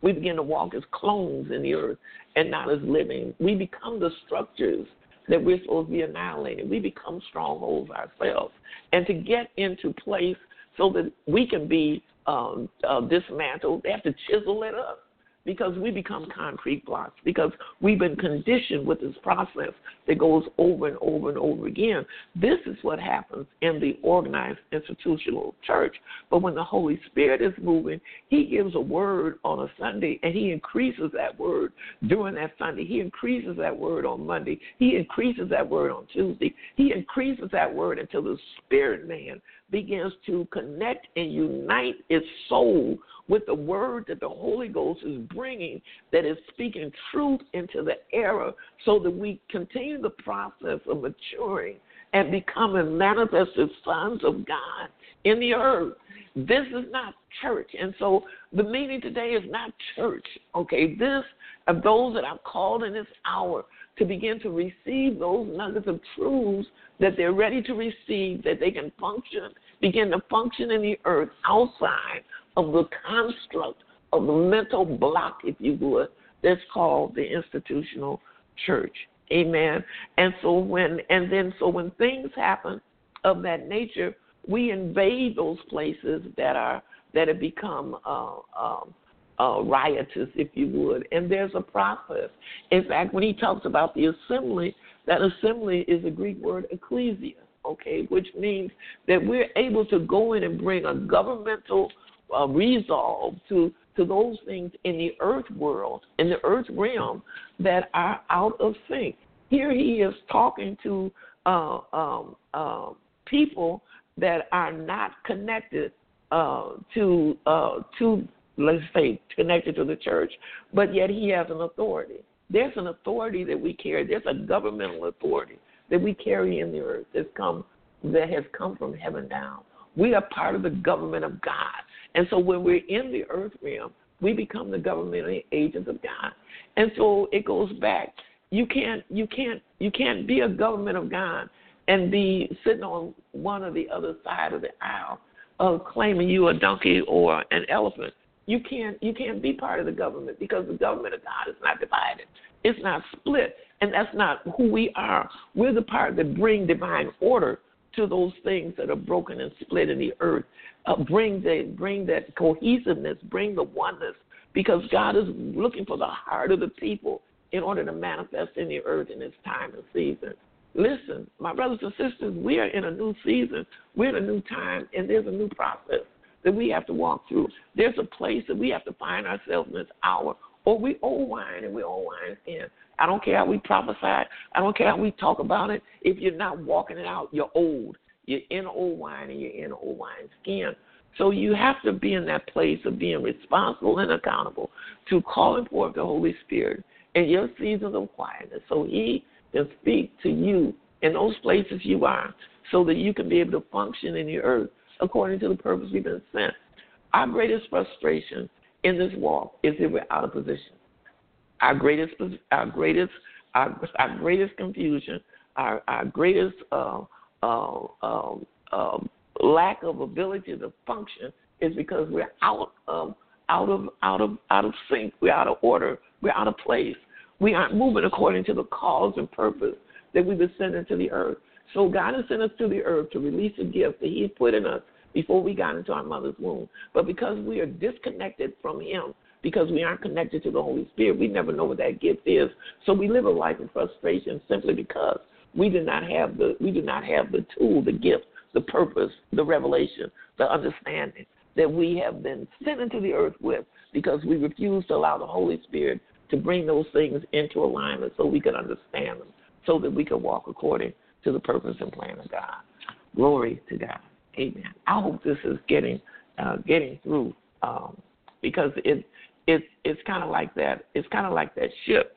We begin to walk as clones in the earth and not as living. We become the structures that we're supposed to be annihilating. We become strongholds ourselves. And to get into place so that we can be um, uh, dismantled, they have to chisel it up, because we become concrete blocks, because we've been conditioned with this process that goes over and over and over again. This is what happens in the organized institutional church. But when the Holy Spirit is moving, he gives a word on a Sunday, and he increases that word during that Sunday. He increases that word on Monday. He increases that word on Tuesday. He increases that word until the spirit man begins to connect and unite its soul with the word that the Holy Ghost is bringing, that is speaking truth into the era, so that we continue the process of maturing and becoming manifested sons of God in the earth. This is not church. And so the meeting today is not church, okay? This are those that I've called in this hour to begin to receive those nuggets of truths that they're ready to receive, that they can function, begin to function in the earth outside of the construct of the mental block, if you would, that's called the institutional church. Amen. And so when and then so when things happen of that nature, we invade those places that are that have become uh, um, uh, riotous, if you would. And there's a process. In fact, when he talks about the assembly, that assembly is a Greek word ecclesia, okay, which means that we're able to go in and bring a governmental uh, resolve to to those things in the earth world, in the earth realm, that are out of sync. Here he is talking to uh, um, uh, people that are not connected uh, to, uh, to, let's say, connected to the church, but yet he has an authority. There's an authority that we carry. There's a governmental authority that we carry in the earth that's come, that has come from heaven down. We are part of the government of God. And so when we're in the earth realm, we become the governmental agents of God. And so it goes back. You can't, you can't, you can't be a government of God and be sitting on one or the other side of the aisle of claiming you a donkey or an elephant. You can't, you can't be part of the government, because the government of God is not divided. It's not split, and that's not who we are. We're the part that bring divine order to those things that are broken and split in the earth. Uh, bring the bring that cohesiveness, bring the oneness, because God is looking for the heart of the people in order to manifest in the earth in this time and season. Listen, my brothers and sisters, we are in a new season. We're in a new time, and there's a new process that we have to walk through. There's a place that we have to find ourselves in this hour, or we old wine and we old wine in. I don't care how we prophesy. I don't care how we talk about it. If you're not walking it out, you're old. You're in old wine and you're in old wine skin. So you have to be in that place of being responsible and accountable to calling forth the Holy Spirit in your seasons of quietness, so he can speak to you in those places you are, so that you can be able to function in the earth according to the purpose we've been sent. Our greatest frustration in this walk is that we're out of position. Our greatest, our greatest, our, our greatest confusion, our, our greatest uh, uh, uh, uh, lack of ability to function is because we're out of, out of, out of, out of sync. We're out of order. We're out of place. We aren't moving according to the cause and purpose that we've been sent into the earth. So God has sent us to the earth to release a gift that he put in us before we got into our mother's womb. But because we are disconnected from him, because we aren't connected to the Holy Spirit, we never know what that gift is. So we live a life of frustration simply because we do not have the we do not have the tool, the gift, the purpose, the revelation, the understanding that we have been sent into the earth with, because we refuse to allow the Holy Spirit to bring those things into alignment so we can understand them, so that we can walk according to the purpose and plan of God. Glory to God. Amen. I hope this is getting uh, getting through, um, because it it it's kind of like that. It's kind of like that ship.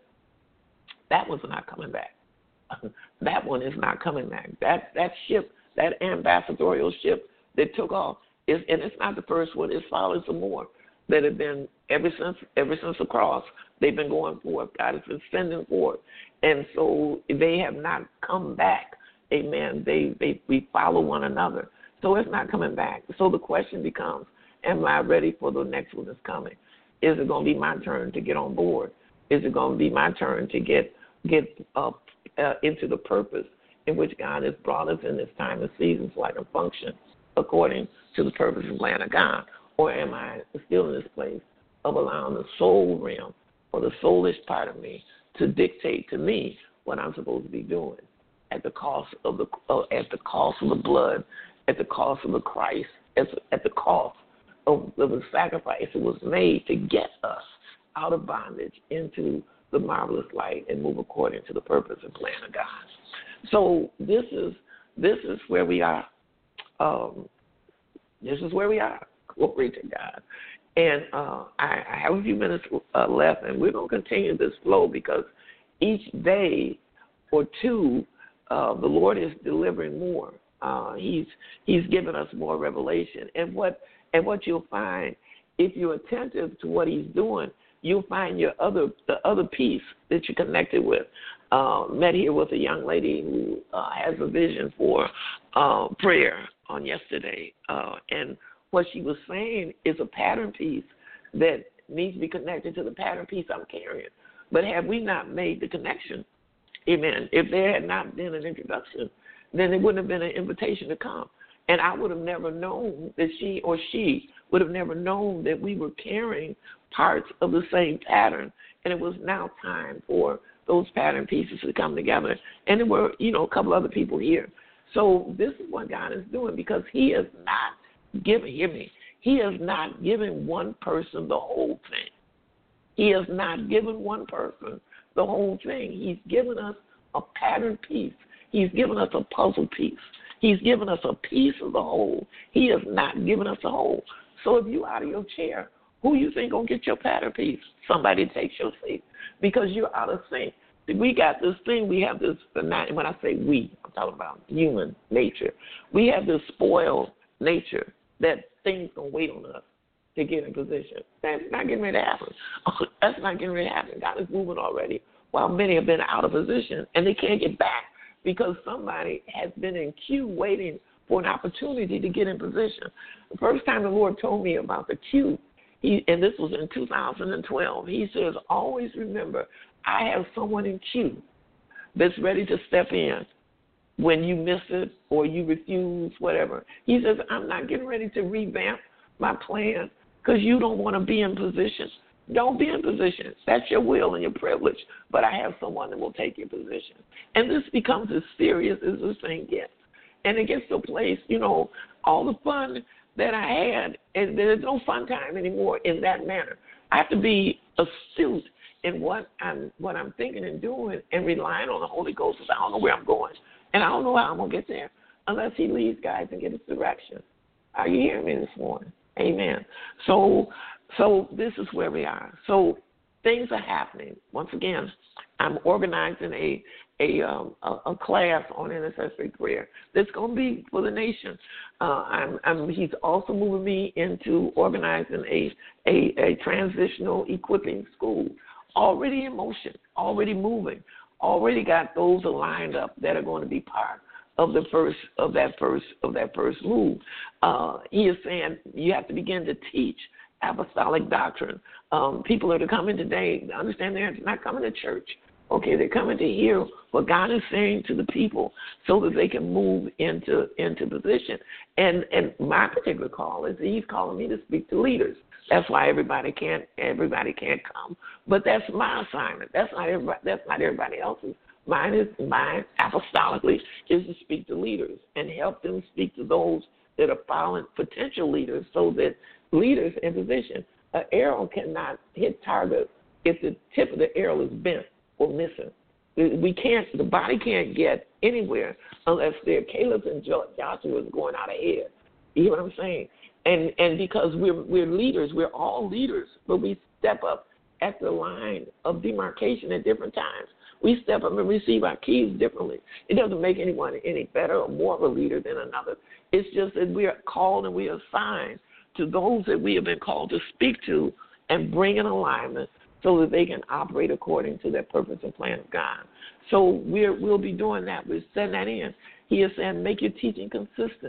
That one's not coming back. That one is not coming back. That that ship, that ambassadorial ship that took off, is, and it's not the first one. It's followed some more that have been ever since ever since the cross. They've been going forth. God has been sending forth, and so they have not come back. Amen. They they we follow one another. So it's not coming back. So the question becomes, am I ready for the next one that's coming? Is it going to be my turn to get on board? Is it going to be my turn to get get up uh, into the purpose in which God has brought us in this time and season so I can function according to the purpose and plan of God? Or am I still in this place of allowing the soul realm or the soulish part of me to dictate to me what I'm supposed to be doing at the cost of the uh, at the cost of the blood, at the cost of the Christ, at, at the cost of, of the sacrifice that was made to get us out of bondage into the marvelous light and move according to the purpose and plan of God. So this is this is where we are. Um, this is where we are. Glory to God. And uh, I, I have a few minutes uh, left, and we're going to continue this flow because each day or two, uh, the Lord is delivering more. Uh, he's He's given us more revelation, and what and what you'll find if you're attentive to what He's doing, you'll find your other the other piece that you're connected with. Uh, met here with a young lady who uh, has a vision for uh, prayer on yesterday, uh, and what she was saying is a pattern piece that needs to be connected to the pattern piece I'm carrying. But have we not made the connection? Amen. If there had not been an introduction, then it wouldn't have been an invitation to come. And I would have never known that she or she would have never known that we were carrying parts of the same pattern. And it was now time for those pattern pieces to come together. And there were, you know, a couple other people here. So this is what God is doing because He is not giving, hear me, He is not giving one person the whole thing. He has not given one person the whole thing. He's given us a pattern piece. He's given us a puzzle piece. He's given us a piece of the whole. He has not given us a whole. So if you out of your chair, who you think gonna get your pattern piece? Somebody takes your seat because you're out of sync. We got this thing. We have this. When I say we, I'm talking about human nature. We have this spoiled nature that things gonna wait on us to get in position. That's not getting ready to happen. That's not getting ready to happen. God is moving already, while many have been out of position and they can't get back because somebody has been in queue waiting for an opportunity to get in position. The first time the Lord told me about the queue, he, and this was in two thousand twelve, He says, always remember, I have someone in queue that's ready to step in when you miss it or you refuse, whatever. He says, I'm not getting ready to revamp my plan because you don't want to be in position. Don't be in position. That's your will and your privilege. But I have someone that will take your position. And this becomes as serious as this thing gets. And it gets to a place, you know, all the fun that I had, and there's no fun time anymore in that manner. I have to be astute in what I'm what I'm thinking and doing and relying on the Holy Ghost because I don't know where I'm going. And I don't know how I'm going to get there unless He leads, guys, and gives us direction. Are you hearing me this morning? Amen. So so this is where we are. So things are happening. Once again, I'm organizing a a, um, a, a class on intercessory prayer that's going to be for the nation. Uh, I'm, I'm, he's also moving me into organizing a, a, a transitional equipping school, already in motion, already moving, already got those lined up that are going to be part of the first of that first of that first move. Uh, he is saying you have to begin to teach apostolic doctrine. Um, people that are coming today understand they're not coming to church. Okay, they're coming to hear what God is saying to the people so that they can move into into position. And and my particular call is He's calling me to speak to leaders. That's why everybody can't everybody can't come. But that's my assignment. That's not everybody, that's not everybody else's. Mine is mine apostolically is to speak to leaders and help them speak to those that are following potential leaders so that leaders in position. An arrow cannot hit target if the tip of the arrow is bent or missing. We can't, the body can't get anywhere unless there Caleb and Joshua is going out ahead. You hear what I'm saying? And and because we're we're leaders, we're all leaders, but we step up at the line of demarcation at different times. We step up and receive our keys differently. It doesn't make anyone any better or more of a leader than another. It's just that we are called and we are assigned to those that we have been called to speak to and bring in alignment so that they can operate according to their purpose and plan of God. So we're, we'll be doing that. We're setting that in. He is saying make your teaching consistent.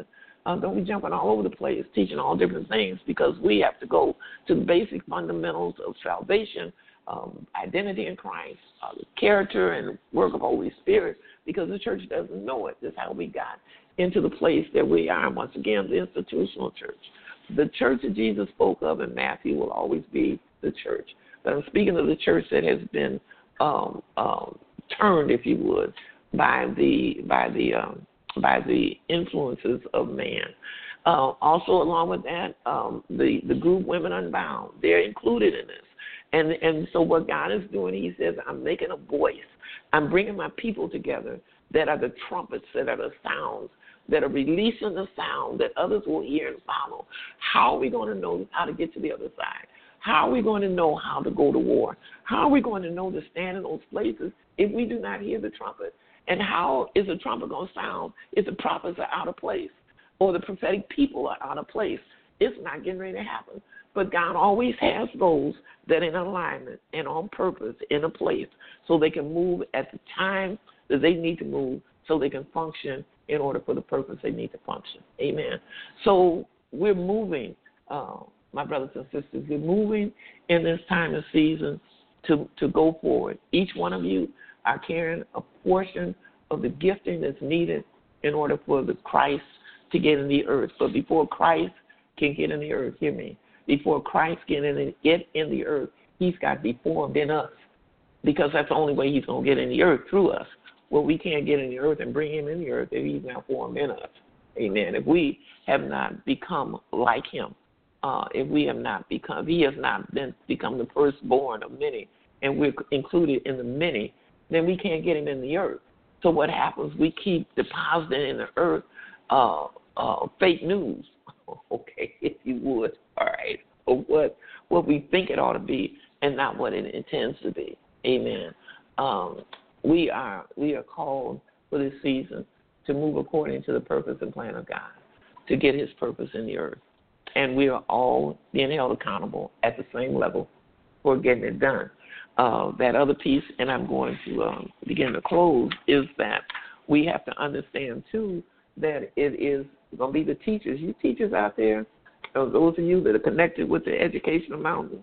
Uh, don't be jumping all over the place, teaching all different things, because we have to go to the basic fundamentals of salvation, um, identity in Christ, uh, the character and work of Holy Spirit, because the church doesn't know it. That's how we got into the place that we are. Once again, the institutional church. The church that Jesus spoke of in Matthew will always be the church. But I'm speaking of the church that has been um, um, turned, if you would, by the by the um, by the influences of man. Uh, also, along with that, um, the the group Women Unbound, they're included in this. And and so what God is doing, He says, I'm making a voice. I'm bringing my people together that are the trumpets, that are the sounds, that are releasing the sound that others will hear and follow. How are we going to know how to get to the other side? How are we going to know how to go to war? How are we going to know to stand in those places if we do not hear the trumpet? And how is the trumpet going to sound if the prophets are out of place or the prophetic people are out of place? It's not getting ready to happen. But God always has those that are in alignment and on purpose in a place so they can move at the time that they need to move so they can function in order for the purpose they need to function. Amen. So we're moving, uh, my brothers and sisters, we're moving in this time and season to, to go forward. Each one of you are carrying a portion of the gifting that's needed in order for the Christ to get in the earth. But before Christ can get in the earth, hear me, before Christ can get in the earth, He's got to be formed in us, because that's the only way He's going to get in the earth, through us. Well, we can't get in the earth and bring Him in the earth if He's not formed in us. Amen. If we have not become like Him, uh, if we have not become, if He has not been become the firstborn of many, and we're included in the many, then we can't get Him in the earth. So what happens? We keep depositing in the earth uh, uh, fake news, okay, if you would, all right, or what what we think it ought to be and not what it intends to be. Amen. Um, we are we are called for this season to move according to the purpose and plan of God, to get His purpose in the earth. And we are all being held accountable at the same level for getting it done. Uh, that other piece, and I'm going to um, begin to close, is that we have to understand, too, that it is going to be the teachers. You teachers out there, or those of you that are connected with the educational mountain,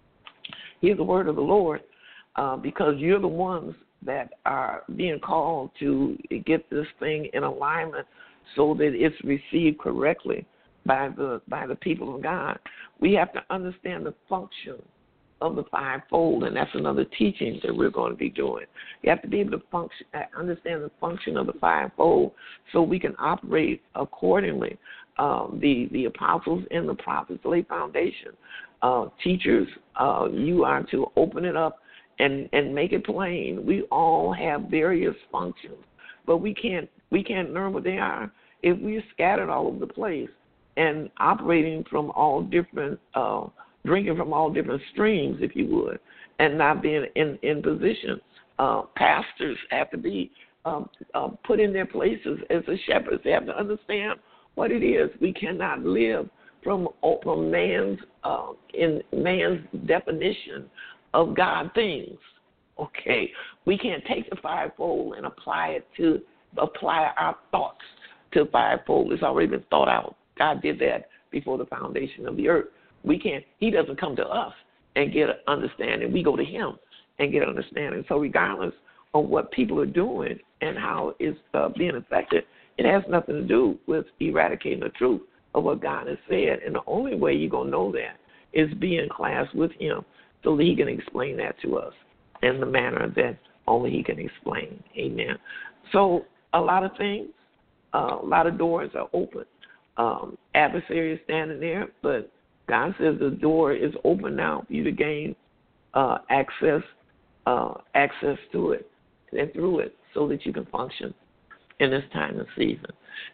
hear the word of the Lord, uh, because you're the ones that are being called to get this thing in alignment so that it's received correctly by the by the people of God. We have to understand the function of the fivefold, and that's another teaching that we're going to be doing. You have to be able to function, understand the function of the fivefold, so we can operate accordingly. Um, the the apostles and the prophets lay foundation. Uh, teachers, uh, you are to open it up and, and make it plain. We all have various functions, but we can't we can't learn what they are if we're scattered all over the place and operating from all different, uh, drinking from all different streams, if you would, and not being in, in position. Uh, pastors have to be um, uh, put in their places as the shepherds. They have to understand what it is. We cannot live from, from man's uh, in man's definition of God things. Okay, we can't take the fivefold and apply it to apply our thoughts to fivefold. It's already been thought out. God did that before the foundation of the earth. We can't. He doesn't come to us and get an understanding. We go to Him and get understanding. So regardless of what people are doing and how it's uh, being affected, it has nothing to do with eradicating the truth of what God has said. And the only way you're going to know that is be in class with Him so that He can explain that to us in the manner that only He can explain. Amen. So a lot of things, uh, a lot of doors are open. Um, adversary is standing there, but God says the door is open now for you to gain uh, access, uh, access to it and through it, so that you can function in this time and season.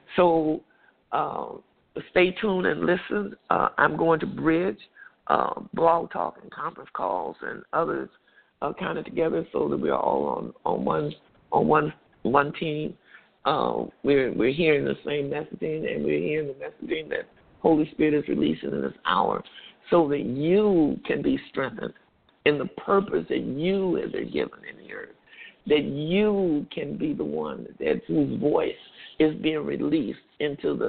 So uh, stay tuned and listen. Uh, I'm going to bridge uh, blog talk and conference calls and others uh, kind of together so that we're all on, on one on one one team. Uh, we're we're hearing the same messaging, and we're hearing the messaging that Holy Spirit is releasing in this hour, so that you can be strengthened in the purpose that you have been given in the earth, that you can be the one that whose voice is being released into the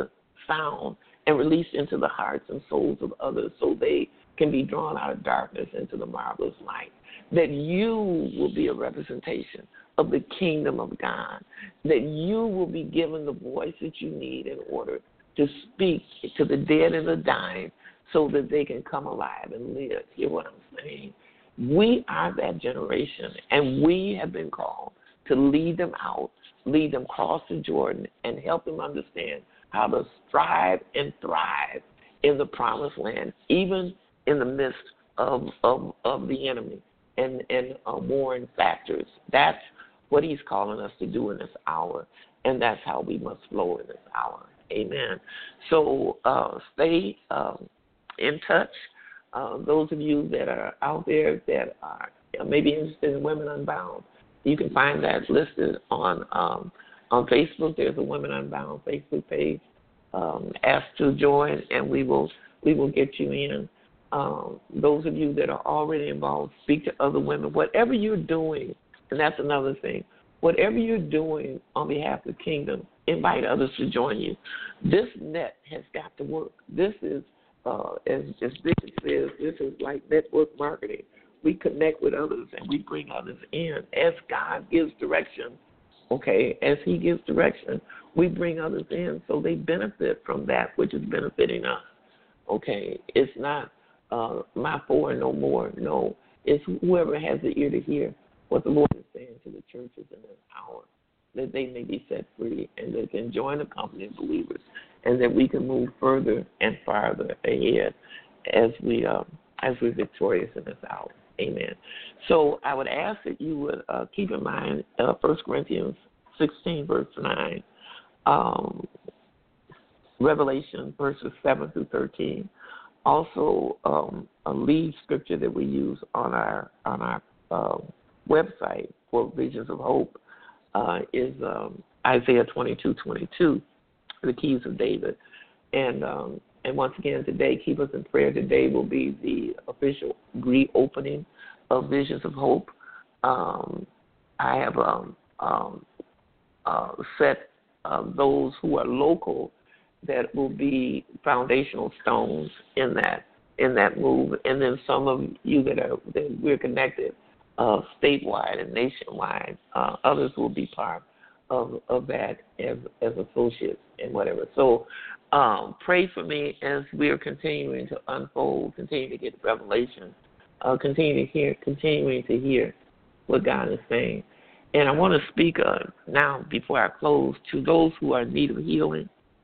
sound and released into the hearts and souls of others so they can be drawn out of darkness into the marvelous light. That you will be a representation of the kingdom of God. That you will be given the voice that you need in order to speak to the dead and the dying so that they can come alive and live. Hear what I'm saying? We are that generation, and we have been called to lead them out, lead them across the Jordan, and help them understand how to strive and thrive in the promised land, even in the midst of of, of the enemy and, and uh, warring factors. That's what he's calling us to do in this hour, and that's how we must flow in this hour. Amen. So uh, stay um, in touch. Uh, those of you that are out there that are maybe interested in Women Unbound, you can find that listed on um, on Facebook. There's a Women Unbound Facebook page. Um, ask to join, and we will we will get you in. Um, those of you that are already involved, speak to other women. Whatever you're doing, and that's another thing. Whatever you're doing on behalf of the kingdom, invite others to join you. This net has got to work. This is, uh, as, as Bishop says, this is like network marketing. We connect with others and we bring others in as God gives direction. Okay, as he gives direction, we bring others in so they benefit from that which is benefiting us. Okay, it's not uh, my four and no more. No, it's whoever has the ear to hear what the Lord is saying to the churches in this hour, that they may be set free and they can join the company of believers, and that we can move further and farther ahead as we um, as we're victorious in this hour. Amen. So I would ask that you would uh, keep in mind uh, First Corinthians sixteen, verse nine, um, Revelation verses seven through thirteen. Also, um, a lead scripture that we use on our on our uh, website for Visions of Hope uh, is um, Isaiah twenty-two twenty-two, the keys of David. And um, and once again, today, keep us in prayer. Today will be the official reopening of Visions of Hope. Um, I have um, um, uh, set uh, those who are local that will be foundational stones in that in that move, and then some of you that are that we're connected uh, statewide and nationwide. Uh, others will be part of of that as as associates and whatever. So um, pray for me as we are continuing to unfold, continue to get revelation, uh, continue to hear, continuing to hear what God is saying. And I want to speak uh, now before I close to those who are in need of healing.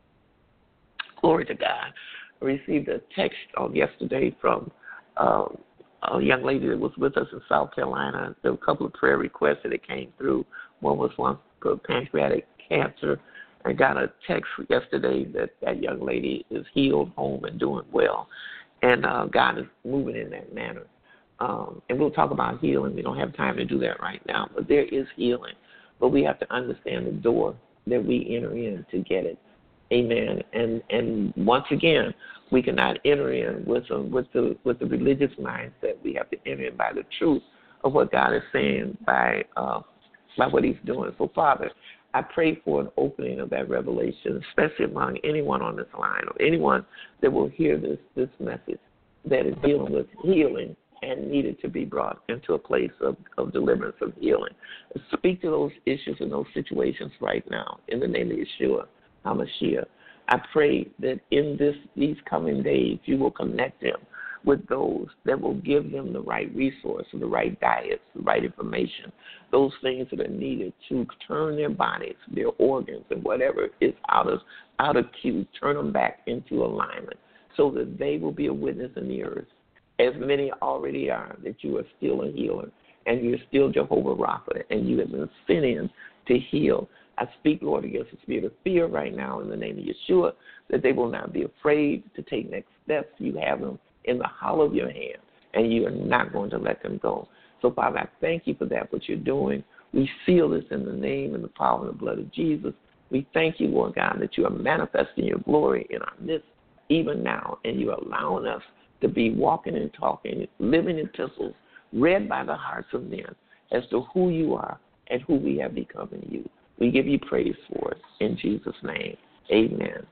Glory to God. I received a text on yesterday from uh, a young lady that was with us in South Carolina. There were a couple of prayer requests that came through. One was one for pancreatic cancer. I got a text yesterday that that young lady is healed, home, and doing well. And uh, God is moving in that manner. Um, and we'll talk about healing. We don't have time to do that right now. But there is healing. But we have to understand the door that we enter in to get it. Amen. And and once again, we cannot enter in with a, with the with the religious mindset. We have to enter in by the truth of what God is saying, by uh, by what He's doing. So, Father, I pray for an opening of that revelation, especially among anyone on this line or anyone that will hear this this message that is dealing with healing and needed to be brought into a place of, of deliverance, of healing. Speak to those issues and those situations right now in the name of Yeshua HaMashiach. I pray that in this these coming days you will connect them with those that will give them the right resources, the right diets, the right information, those things that are needed to turn their bodies, their organs, and whatever is out of out of cue, turn them back into alignment so that they will be a witness in the earth, as many already are, that you are still a healer and you're still Jehovah Rapha and you have been sent in to heal. I speak, Lord, against the spirit of fear right now in the name of Yeshua, that they will not be afraid to take next steps. You have them in the hollow of your hand, and you are not going to let them go. So, Father, I thank you for that, what you're doing. We seal this in the name and the power and the blood of Jesus. We thank you, Lord God, that you are manifesting your glory in our midst even now, and you're allowing us to be walking and talking, living epistles read by the hearts of men as to who you are and who we have become in you. We give you praise for it in Jesus' name. Amen.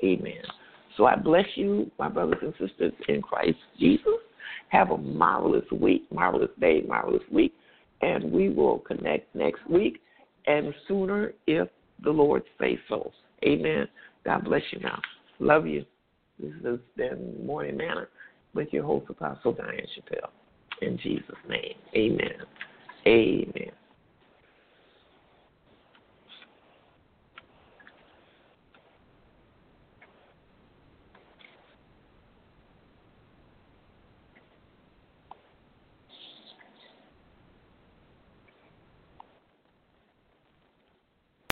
Amen. So I bless you, my brothers and sisters in Christ Jesus. Have a marvelous week, marvelous day, marvelous week. And we will connect next week and sooner if the Lord says so. Amen. God bless you now. Love you. This has been Morning Manna with your host, Apostle Diane Chappelle. In Jesus' name, amen. Amen.